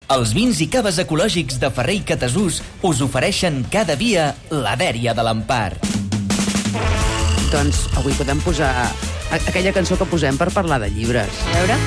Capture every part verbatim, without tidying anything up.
Els vins i caves ecològics de Ferrer i Catasús us ofereixen cada dia la dèria de l'Empar. Doncs avui podem posar aquella cançó que posem per parlar de llibres. A veure?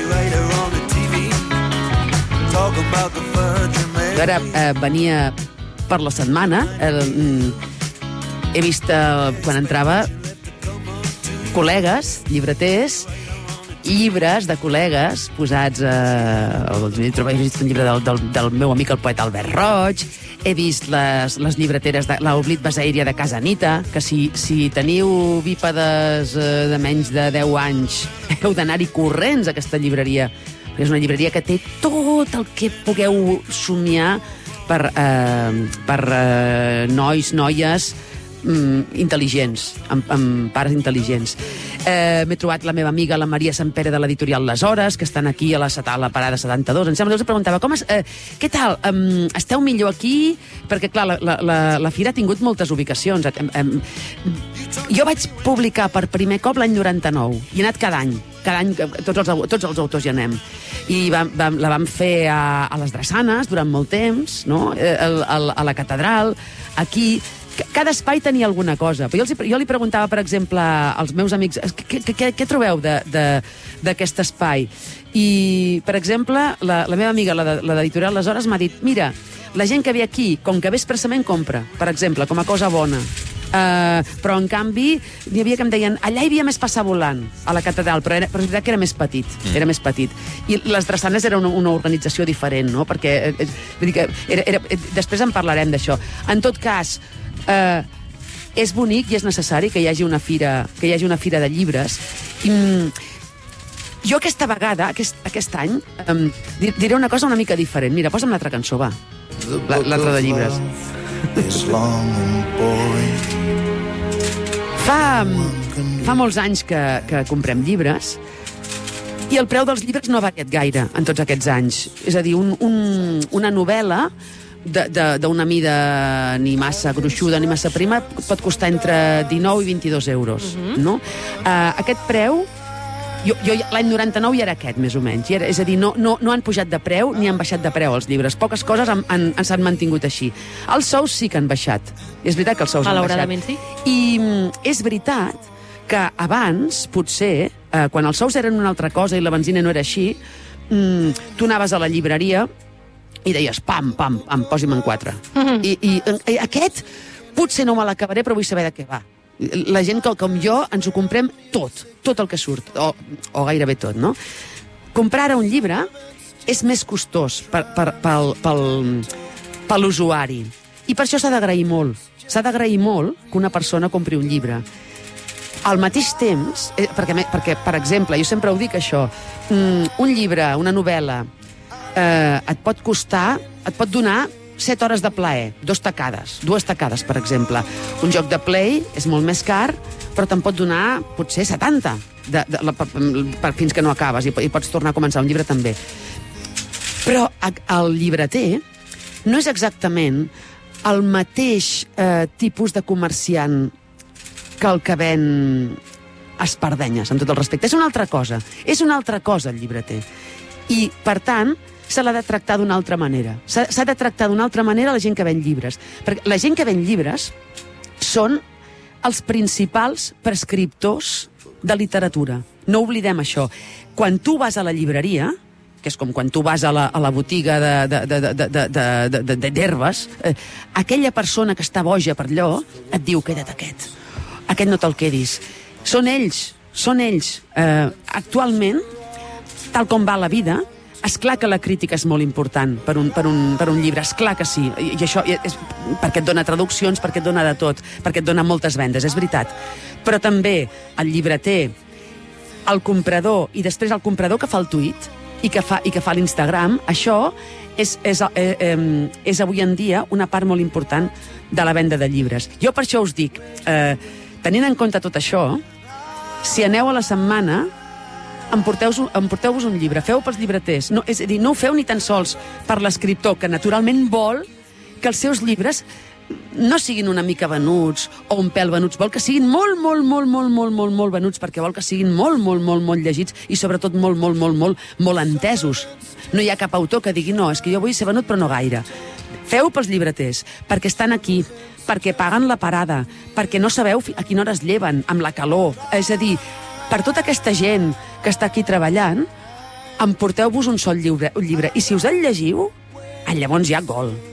Jo ara eh, venia per la setmana, eh, he vist eh, quan entrava col·legues, llibreters, llibres de col·legues posats a... Eh, he vist un llibre del, del, del meu amic el poeta Albert Roig, he vist les, les llibreteres de l'Oblit Basaíria de Casa Anita, que si, si teniu bípedes eh, de menys de deu anys heu d'anar-hi corrents a aquesta llibreria, perquè és una llibreria que té tot el que pugueu somiar per, eh, per eh, nois, noies mm, intel·ligents, amb, amb pares intel·ligents. Eh, M'he trobat la meva amiga, la Maria Sampere, de l'editorial Les Hores, que estan aquí a la, a la parada setanta-dos. Em sembla que us preguntava, com es, eh, què tal? Um, esteu millor aquí? Perquè, clar, la, la, la, la fira ha tingut moltes ubicacions. Um, um, jo vaig publicar per primer cop l'any noranta-nou, i he anat cada any. Cada any, tots els, tots els autors hi anem. I vam, vam, la vam fer a, a les Drassanes durant molt temps, no? El, el, a la catedral, aquí. Cada espai tenia alguna cosa. Però jo, els, jo li preguntava, per exemple, als meus amics, què, què, què trobeu d'aquest espai? I, per exemple, la, la meva amiga, la de l'editorial Les Hores, m'ha dit, mira, la gent que ve aquí, com que ve expressament, compra, per exemple, com a cosa bona. Uh, però, en canvi, n'hi havia que em deien, allà hi havia més passar volant, a la catedral, però, era, però és veritat que era més petit, mm. era més petit. I les Drassanes era una, una organització diferent, no? Perquè, eh, vull dir que era, era, després en parlarem d'això. En tot cas, Uh, és bonic i és necessari que hi hagi una fira, que hi hagi una fira de llibres. I, um, jo aquesta vegada, aquest, aquest any, um, diré una cosa una mica diferent. Mira, posa'm l'altra cançó, va. L'altra de llibres. fa, fa molts anys que, que comprem llibres i el preu dels llibres no ha variat gaire en tots aquests anys. És a dir, un, un, una novel·la d'una mida ni massa gruixuda ni massa prima pot costar entre dinou i vint-i-dos euros. Uh-huh. No? Uh, aquest preu, jo, jo l'any noranta-nou ja era aquest, més o menys. Era, és a dir, no, no, no han pujat de preu ni han baixat de preu els llibres. Poques coses han, han, s'han mantingut així. Els sous sí que han baixat. És veritat que els sous han baixat. Sí. I és veritat que abans, potser, eh, quan els sous eren una altra cosa i la benzina no era així, mm, tu anaves a la llibreria i deies, pam, pam, pam, posi'm en quatre. Mm-hmm. I, i, I aquest potser no me l'acabaré, però vull saber de què va. La gent que, com jo, ens ho comprem tot, tot el que surt, o, o gairebé tot, no? Comprar ara un llibre és més costós per, per, pel, pel, per l'usuari. I per això s'ha d'agrair molt. S'ha d'agrair molt que una persona compri un llibre. Al mateix temps, eh, perquè, perquè, per exemple, jo sempre ho dic això, mm, un llibre, una novel·la, Eh, et pot costar, et pot donar set hores de plaer, dos tacades, dues tacades, per exemple. Un joc de play és molt més car, però te'n pot donar, potser, setanta, de, de, de, per, per, fins que no acabes, i, i pots tornar a començar un llibre també. Però el llibreter no és exactament el mateix eh, tipus de comerciant que el que ven espardenyes, amb tot el respecte. És una altra cosa, és una altra cosa el llibreter. I, per tant, se l'ha de tractar d'una altra manera. S'ha de tractar d'una altra manera la gent que ven llibres. Perquè la gent que ven llibres són els principals prescriptors de literatura. No oblidem això. Quan tu vas a la llibreria, que és com quan tu vas a la, a la botiga d'herbes, eh, aquella persona que està boja per allò et diu, queda't aquest. Aquest no te'l quedis. Són ells, són ells. Eh, actualment, tal com va la vida, esclar que la crítica és molt important per un, per un, per un llibre, esclar que sí. I això és perquè et dona traduccions, perquè et dona de tot, perquè et dona moltes vendes, és veritat. Però també el llibreter, el comprador, i després el comprador que fa el tuit i que fa, i que fa l'Instagram, això és, és, eh, eh, és avui en dia una part molt important de la venda de llibres. Jo per això us dic, eh, tenint en compte tot això, si aneu a la setmana, emporteu-vos emporteu un llibre, feu pels llibreters. No, és a dir, no ho feu ni tan sols per l'escriptor, que naturalment vol que els seus llibres no siguin una mica venuts o un pèl venuts, vol que siguin molt, molt, molt, molt, molt, molt, molt venuts, perquè vol que siguin molt, molt, molt, molt llegits i sobretot molt, molt, molt, molt, molt entesos. No hi ha cap autor que digui, no, és que jo vull ser venut però no gaire. Feu pels llibreters, perquè estan aquí, perquè paguen la parada, perquè no sabeu a quina hora es lleven, amb la calor. És a dir, per tota aquesta gent que està aquí treballant, emporteu-vos un sol llibre, un llibre. I si us el llegiu, llavors hi ha gol.